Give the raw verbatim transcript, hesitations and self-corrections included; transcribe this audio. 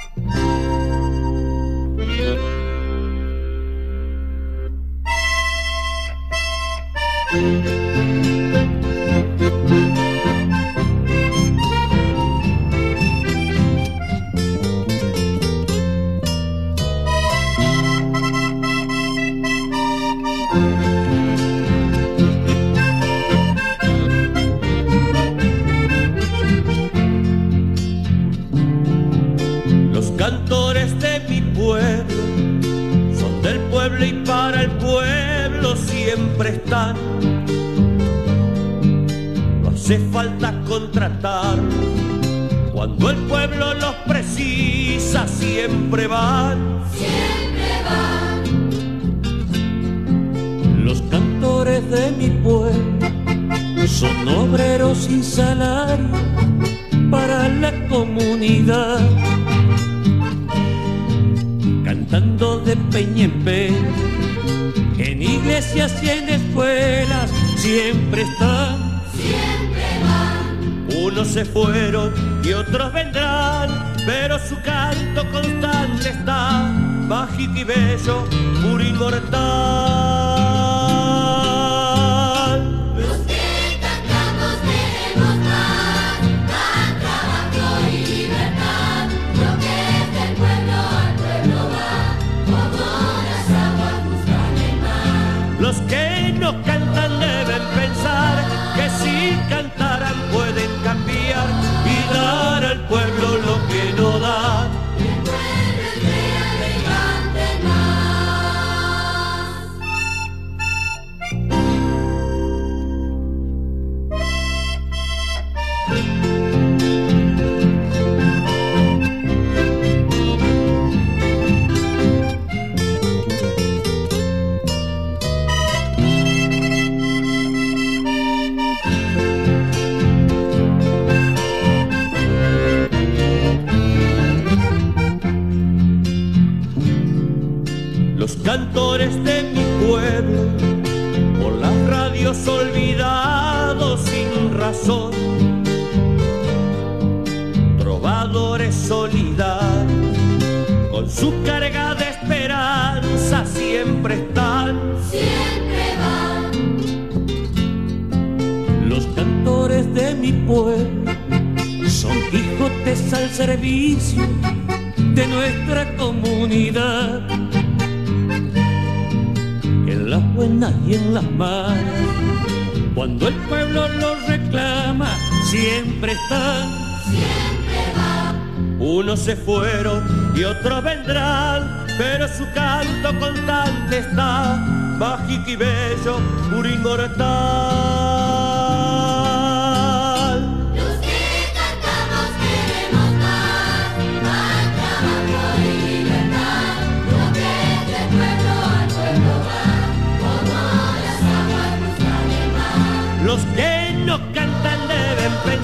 Los cantores de mi pueblo son del pueblo y para el pueblo siempre están. No hace falta contratarlos, cuando el pueblo los precisa siempre van. Siempre van. Los cantores de mi pueblo son obreros sin salario para la comunidad, cantando de peña en peña, en iglesias y en escuelas siempre están. Siempre van. Unos se fueron y otros vendrán, pero su canto constante está, mágico y bello, puro inmortal. Los que cantamos queremos más, más trabajo y libertad. Lo que es del pueblo al pueblo va, como las aguas buscan el mar. Los que no cantan deben pensar que si cantaran pueden cambiar y dar al pueblo lo que no da. El pueblo entera y cante más. Los cantores de mi pueblo, por las radios olvidados sin razón, trovadores solidarios, con su carga de esperanza siempre están. Siempre van. Los cantores de mi pueblo son Quijotes al servicio de nuestra comunidad. En las buenas y en las malas, cuando el pueblo los reclama, siempre están. Siempre van. Unos se fueron y otros vendrán, pero su canto constante está, mágico y bello, puro inmortal. Los que cantamos queremos más, más trabajo y libertad. Lo que es del pueblo al pueblo va, como las aguas buscan el mar. Los que no cantan deben pensar